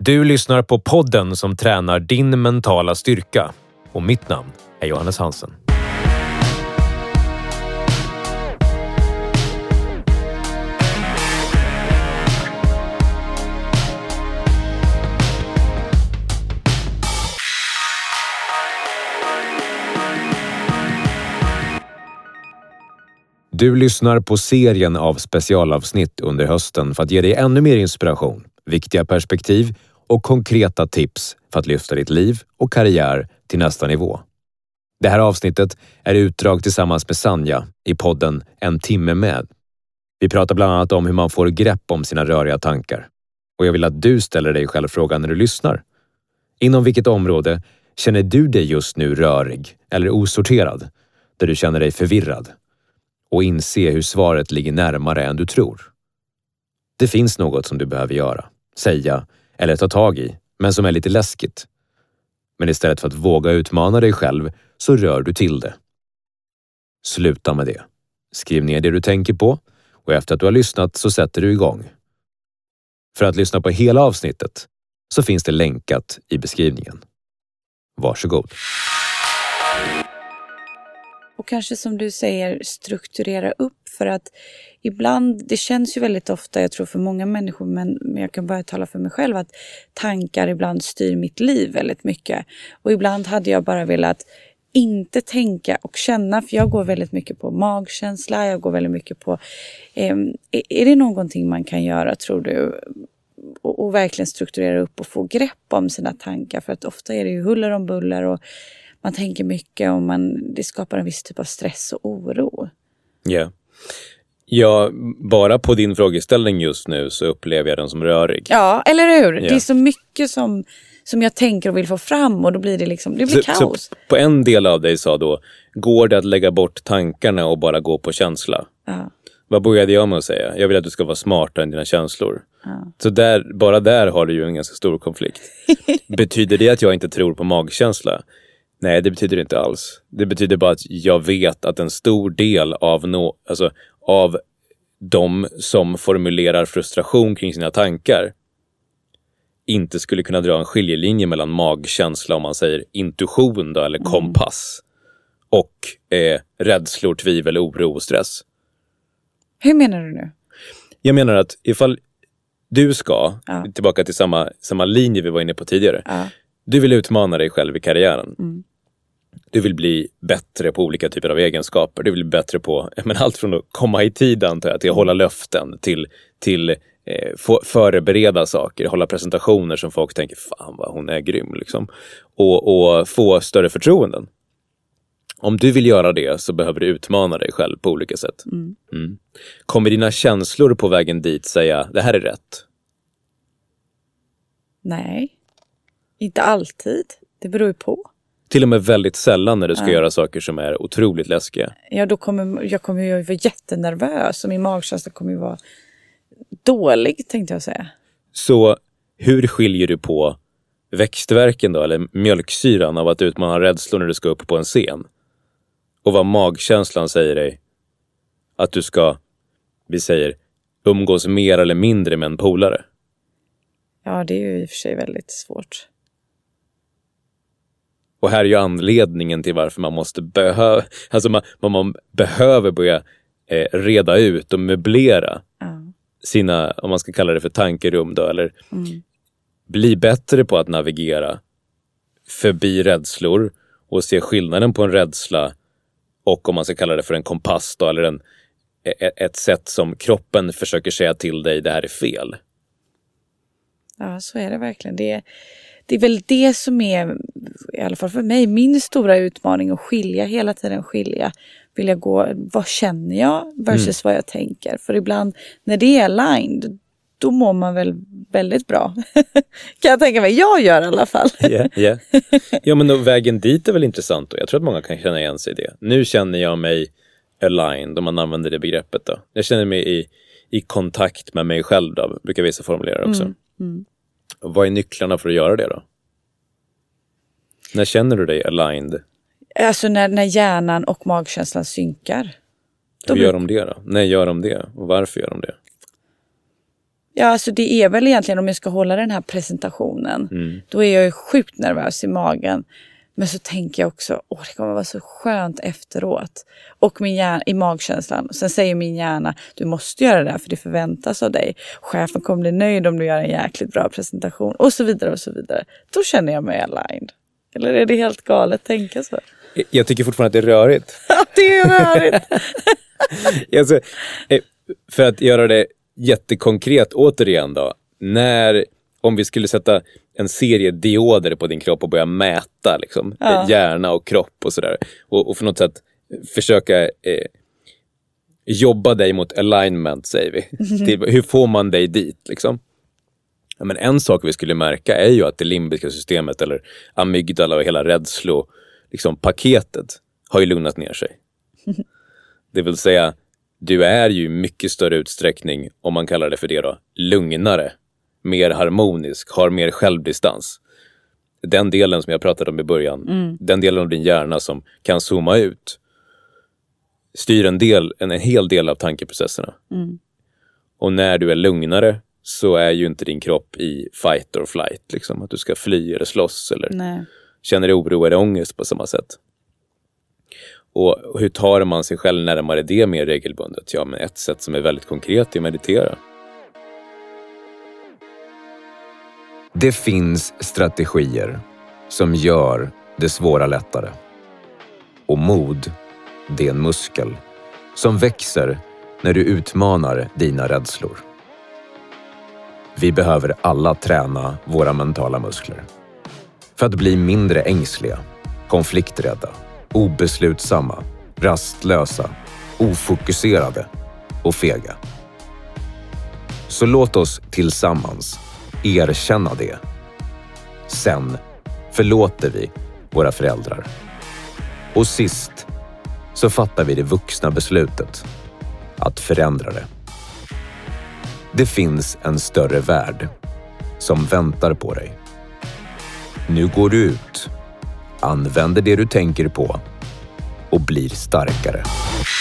Du lyssnar på podden som tränar din mentala styrka. Och mitt namn är Johannes Hansen. Du lyssnar på serien av specialavsnitt under hösten för att ge dig ännu mer inspiration, viktiga perspektiv och konkreta tips för att lyfta ditt liv och karriär till nästa nivå. Det här avsnittet är utdrag tillsammans med Sanja i podden En timme med. Vi pratar bland annat om hur man får grepp om sina röriga tankar. Och jag vill att du ställer dig själv frågan när du lyssnar. Inom vilket område känner du dig just nu rörig eller osorterad, där du känner dig förvirrad? Och inse hur svaret ligger närmare än du tror. Det finns något som du behöver göra, säga eller ta tag i, men som är lite läskigt. Men istället för att våga utmana dig själv så rör du till det. Sluta med det. Skriv ner det du tänker på och efter att du har lyssnat så sätter du igång. För att lyssna på hela avsnittet så finns det länkat i beskrivningen. Varsågod. Och kanske som du säger, strukturera upp, för att ibland, det känns ju väldigt ofta, jag tror för många människor, men jag kan bara tala för mig själv, att tankar ibland styr mitt liv väldigt mycket. Och ibland hade jag bara velat inte tänka och känna, för jag går väldigt mycket på magkänsla, jag går väldigt mycket på, är det någonting man kan göra, tror du? Och verkligen strukturera upp och få grepp om sina tankar, för att ofta är det ju huller om buller och man tänker mycket och det skapar en viss typ av stress och oro. Yeah. Ja, bara på din frågeställning just nu så upplever jag den som rörig. Ja, eller hur? Yeah. Det är så mycket som jag tänker och vill få fram, och då blir det liksom, det blir kaos. Så på en del av dig sa då, går det att lägga bort tankarna och bara gå på känsla? Ja. Vad började jag med att säga? Jag vill att du ska vara smartare än dina känslor. Ja. Så bara där har du ju en ganska stor konflikt. Betyder det att jag inte tror på magkänsla? Nej, det betyder inte alls. Det betyder bara att jag vet att en stor del av de som formulerar frustration kring sina tankar inte skulle kunna dra en skiljelinje mellan magkänsla, om man säger intuition då, eller kompass, och rädslor, tvivel, oro och stress. Hur menar du nu? Jag menar att ifall du ska, tillbaka till samma linje vi var inne på tidigare, du vill utmana dig själv i karriären. Du vill bli bättre på olika typer av egenskaper. Du vill bli bättre på allt från att komma i tid, antar jag, till att hålla löften, till förbereda saker, hålla presentationer som folk tänker, fan vad hon är grym liksom. Och få större förtroenden. Om du vill göra det så behöver du utmana dig själv på olika sätt. Kommer dina känslor på vägen dit säga, det här är rätt? Nej, inte alltid. Det beror ju på. Till och med väldigt sällan när du ska göra saker som är otroligt läskiga. Ja, då kommer jag vara jättenervös och min magkänsla kommer ju vara dålig, tänkte jag säga. Så hur skiljer du på växtvärken då, eller mjölksyran, av att utmana rädslor när du ska upp på en scen? Och vad magkänslan säger dig att du ska, vi säger, umgås mer eller mindre med en polare? Ja, det är ju i och för sig väldigt svårt. Och här är ju anledningen till varför man måste man behöver börja reda ut och möblera sina, om man ska kalla det för tankerum då, eller bli bättre på att navigera förbi rädslor och se skillnaden på en rädsla och, om man ska kalla det för en kompass då, eller ett sätt som kroppen försöker säga till dig, det här är fel. Ja, så är det verkligen. Det är väl det som är, i alla fall för mig, min stora utmaning, att hela tiden skilja. Vill jag gå, vad känner jag versus vad jag tänker? För ibland när det är aligned, då mår man väl väldigt bra. Kan jag tänka mig, jag gör i alla fall. Yeah. Ja, men då, vägen dit är väl intressant då. Jag tror att många kan känna igen sig i det. Nu känner jag mig aligned, om man använder det begreppet då. Jag känner mig i kontakt med mig själv då, brukar vissa formulera också. Och vad är nycklarna för att göra det då? När känner du dig aligned? Alltså när hjärnan och magkänslan synkar. Hur gör de det då? När gör de det? Och varför gör de det? Ja, alltså det är väl egentligen om jag ska hålla den här presentationen. Då är jag ju sjukt nervös i magen. Men så tänker jag också, det kommer vara så skönt efteråt. Och min hjärna, i magkänslan. Sen säger min hjärna, du måste göra det här för det förväntas av dig. Chefen kommer bli nöjd om du gör en jäkligt bra presentation. Och så vidare och så vidare. Då känner jag mig aligned. Eller är det helt galet tänka så? Jag tycker fortfarande att det är rörigt. Det är rörigt! Alltså, för att göra det jättekonkret återigen då. Om vi skulle sätta en serie dioder på din kropp och börja mäta liksom, hjärna och kropp och sådär. Och för något sätt försöka jobba dig mot alignment, säger vi. Hur får man dig dit liksom? Ja, men en sak vi skulle märka är ju att det limbiska systemet eller amygdala och hela paketet har ju lugnat ner sig. Det vill säga, du är ju i mycket större utsträckning, om man kallar det för det då, lugnare, mer harmonisk, har mer självdistans. Den delen som jag pratade om i början, den delen av din hjärna som kan zooma ut, styr en hel del av tankeprocesserna. Och när du är lugnare så är ju inte din kropp i fight or flight, liksom, att du ska fly eller slåss eller känner oro eller ångest på samma sätt. Och hur tar man sig själv närmare det mer regelbundet? Ja, men ett sätt som är väldigt konkret är att meditera. Det finns strategier som gör det svåra lättare. Och mod, det är en muskel som växer när du utmanar dina rädslor. Vi behöver alla träna våra mentala muskler för att bli mindre ängsliga, konflikträdda, obeslutsamma, rastlösa, ofokuserade och fega. Så låt oss tillsammans erkänna det. Sen förlåter vi våra föräldrar. Och sist så fattar vi det vuxna beslutet att förändra det. Det finns en större värld som väntar på dig. Nu går du ut, använder det du tänker på och blir starkare.